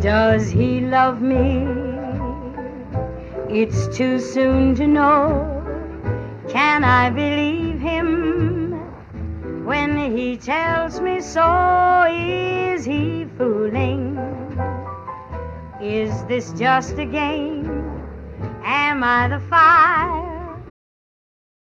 Does he love me? It's too soon to know. Can I believe him when he tells me so? Is he fooling? Is this just a game? Am I the fire